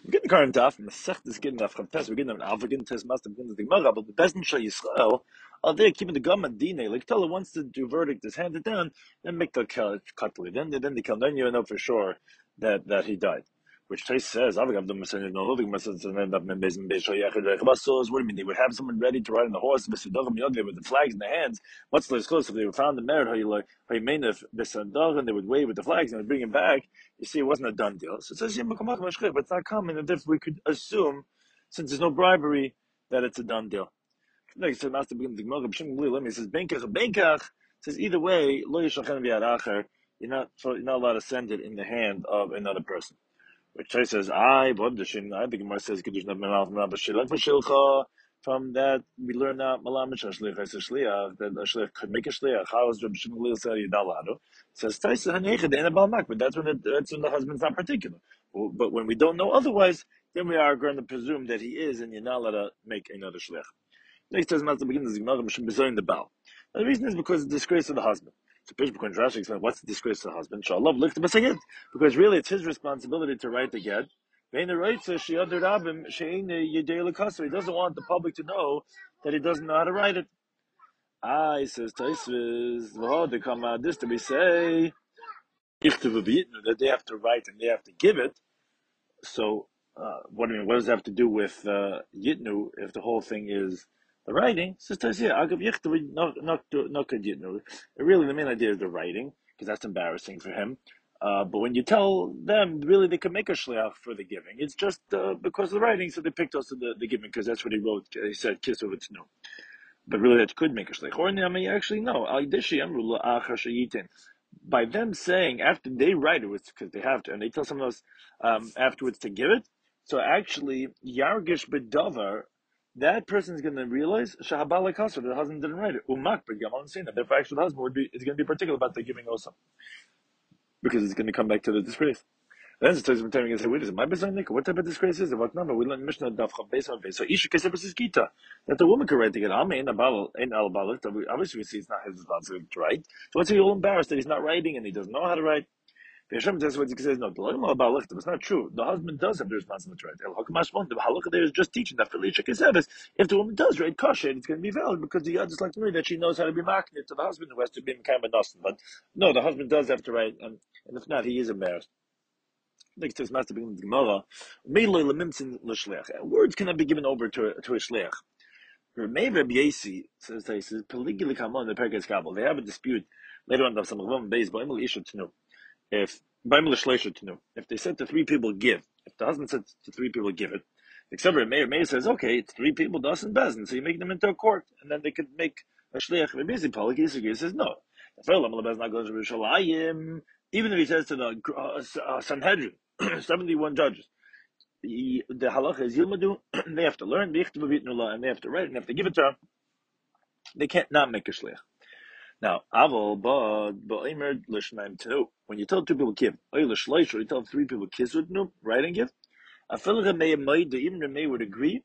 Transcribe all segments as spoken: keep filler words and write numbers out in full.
We get the current daf, Masech is getting daf Chavtes. We're getting an alpha, getting test master, getting the Gemara, but the Bezdin Shal Yisrael are there keeping the Gama Dine. Like Tella wants to do verdict is handed down, then make the Katli. Then then they come. Then you know for sure that that he died. Which Tais says, Avigam the Messiah no living Messiah and end up in Bezin Beisho Yachid Rechabasos. What do you mean? They would have someone ready to ride on the horse, Besidogam Yodve with the flags in their hands. What's the close if they were found in merit, how you like how you mean if Besadog and they would wave with the flags and they would bring him back. You see, it wasn't a done deal. So it says, but it's not common. And if we could assume, since there's no bribery, that it's a done deal. Like so Master begins the Gemara, let me says Benkach Benkach says either way, lo yishachan v'yadacher, you're not you're not allowed to send it in the hand of another person. Which says, I, Bodashin, I, the Gemara says, from that, we learn that Malamish Ashlich as a Shliach, that a Shliach could make a Shliach. How is Rabbi Shimon Gamliel said Yidalado? Says, Taisa Hanechad, and Abal Mak, but that's when, it, that's when the husband's not particular. But when we don't know otherwise, then we are going to presume that he is, and you're not allowed to make another Shliach. Next says, Master begins the Gemara, Mishim the Baal. The reason is because of the disgrace of the husband. So Pish B'Kon Rashi explains what's the disgrace of the husband. Shalom lift the get, because really it's his responsibility to write the get. He doesn't want the public to know that he doesn't know how to write it. Ah, he says Taisvis, they come out this to be say that they have to write and they have to give it. So uh, what do you mean? What does that have to do with uh, Yitnu if the whole thing is the writing? Says Taisvis, Agav Yichtav not not not Yitnu. Really, the main idea is the writing because that's embarrassing for him. Uh, but when you tell them, really, they can make a shliach for the giving. It's just uh, because of the writing, so they picked also the, the giving because that's what he wrote. He said, "Kiss over to no." But really, that could make a shliach. Or actually, no. By them saying after they write it, because they have to, and they tell someone else um, afterwards to give it. So actually, yargish bedavar, that person is going to realize shahabala kasser, the husband didn't write it. Umak b'gamal saying that therefore, actually, the husband would be is going to be particular about the giving also, because it's going to come back to the disgrace. Then it says, "Wait, is it my business? What type of disgrace is it? What number? We learn Mishnah Daf Chav Beis on Beis. So Isha Kesef is Gita, that the woman can write to get Amen Abal in Al Balit. Obviously, we see it's not his responsibility to write. So what's he all embarrassed that he's not writing and he doesn't know how to write? The Hashem says what he says. No, the Lagam Al Balit. It's not true. The husband does have the responsibility to write. El Hakamash Mon. The Halakha there is just teaching that for Isha Kesef. If the woman does write kosher, it's going to be valid because the just like to me that she knows how to be marketed to the husband who has to be kind of nothing. But no, the husband does have to write, and, and if not, he is embarrassed. Like says Master begins the Gemara, words cannot be given over to to a shliach. Rabbi Yasi says he says polygamy come on the Perkes Kabbalah. They have a dispute later on. Some of them based by Emil Isha to know if by Emil Shleisha to know if they said to three people give. If the husband said to three people give it, except for Meir, Meir says okay, it's three people, das and bezin, so you make them into a court, and then they could make a shliach. Rabbi Yasi polygamy says no. Even if he says to the uh, uh, Sanhedrin, seventy-one judges, the, the halacha is Yilmadu, they have to learn, and they have to write, and they have to give it to them. They can't not make a shliach. Now, Aval, but, but Lishmaim Tenu, when you tell two people give, you tell three people kiss with no, write and give, even the May would agree,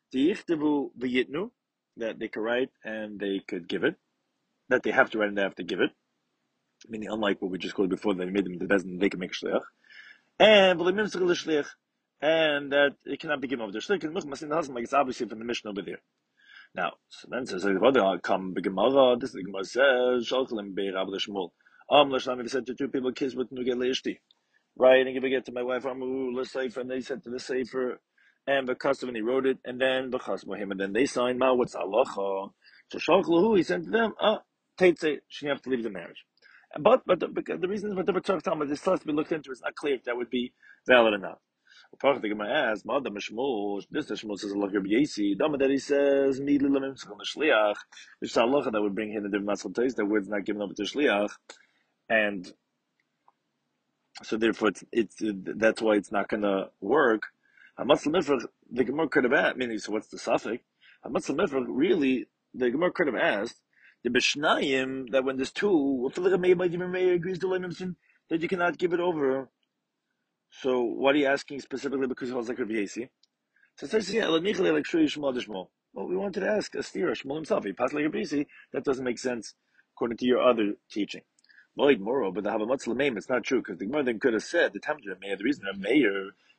that they could write and they could give it, that they have to write and they have to give it. Meaning, unlike what we just called before, that they made them the best and they can make a shliach. And and that it cannot be given over the shliach, like it's obviously from the Mishnah over there. Now, so then says, come the Gemara, this is the Gemara says, Shalchalim Beir Abba Shmuel. Um, Lashlam, he said to two people, kiss with Nuget Leishti. Right, and give it to my wife, Amu, the Sefer, and they said to the Sefer, and the custom, and he wrote it, and then the Chasmohim, and then they signed, Ma, what's halacha? So Shalchalahu, he said to them, ah, Teitze, she have to leave the marriage. But but the, because the reason is what the B'tzarch Talmud this has to be looked into. It's not clear if that would be valid or not. The Gemara asks, "Ma'adam Shmuel." This Shmuel says, "Allah Rabbi Yasi." Dama that he says, "Midli lamim tzachon shliach." Which halacha that would bring him the different matzal taste. That word's not given over to shliach, and so therefore it's, it's that's why it's not going to work. Hamatzal mifrach. The Gemara could have asked. Meaning, so what's the suffix? Hamatzal mifrach. Really, the Gemara could have asked. The Bishnayim, that when there's two, agrees to limimsin, that you cannot give it over. So what are you asking specifically because he holds like Rabbi Yasi? So it says, yeah, well, we wanted to ask Astira, Shmuel himself, he passed like Rabbi Yasi, that doesn't make sense according to your other teaching. Moed Moro, but the Havamatz Lameim, it's not true, because the Gemara then could have said, the Tamjah Meir, the reason that Meir,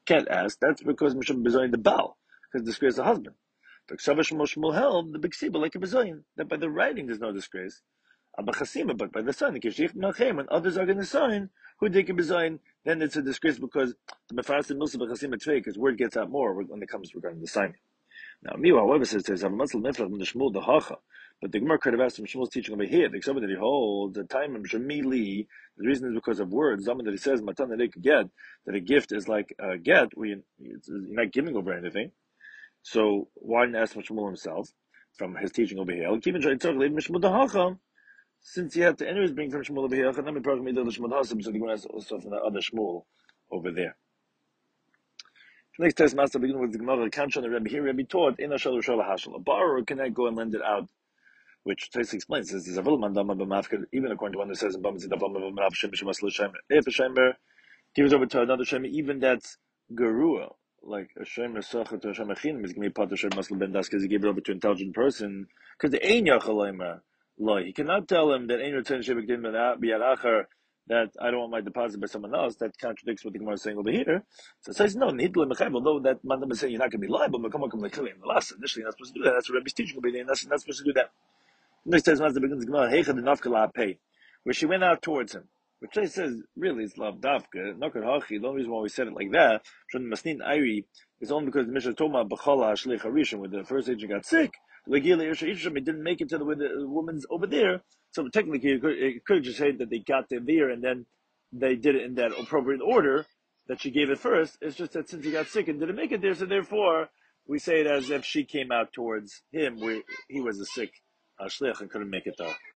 Can't ask. That's because Mishum Bezoin the Baal, because disgrace the husband. But Ksavash Moshmul held the big Siba like a Bezoin, that by the writing there's no disgrace. Abachasima, but by the sign, when others are going to sign, who take a Bezoin, then it's a disgrace because the Mefaras and Musa Bachasima Tvei, because word gets out more when it comes regarding the signing. Now, Miwa, however, says there's a Muslim Mifrach from the Shmuel, the Hacha. But the Gemara could have asked him Shmuel's teaching over here. The Gemara that he holds, the time of Shemili, the reason is because of words. Zaman that he says, Matan that they could get, that a gift is like a get, where you, you're not giving over anything. So, why didn't ask Shmuel himself from his teaching over here? Since he had to anyways bring from Shmuel over here, so the Gemara has also from the other Shmuel over there. Next test master begin with the Gemara Kanshan the Rebbe here. Rebbe taught in a shalu shala hashal. A borrower cannot go and lend it out, which Tais explains. Says there's a vilman dama b'mafkid. Even according to one who says in Bamzid Avam b'mafkid shem shemas l'shem. If a shemer gives over to another shemer, even that's garua, like a shemer socha to a shemer chinim is going to be part of shemer masl ben das because he gave it over to an intelligent person. Because the ein yachalemer loy, he cannot tell him that ein return shemer gdim b'yad acher, that I don't want my deposit by someone else. That contradicts what the Gemara is saying over here. So it says, no, although that Mandam is saying you're not going to be liable, but come on, come like the last. Initially, you're not supposed to do that. That's what Rebbe's teaching over there, and that's not supposed to do that. Next says, Mazda begins the Gemara, Heicha de Nafka pay, where she went out towards him. Which he says, really, it's Lav Dafka, Nokar Hachi. The only reason why we said it like that, Shon Masnin Airi, is only because the Mishnah told about Bachala Hashlich Harishon, when the first agent got sick, Legila Irsha Isham, it didn't make it to the, where the woman's over there. So technically, it could, it could just say that they got there there and then they did it in that appropriate order that she gave it first. It's just that since he got sick and didn't make it there, so therefore we say it as if she came out towards him where he was a sick uh, shliach and couldn't make it though.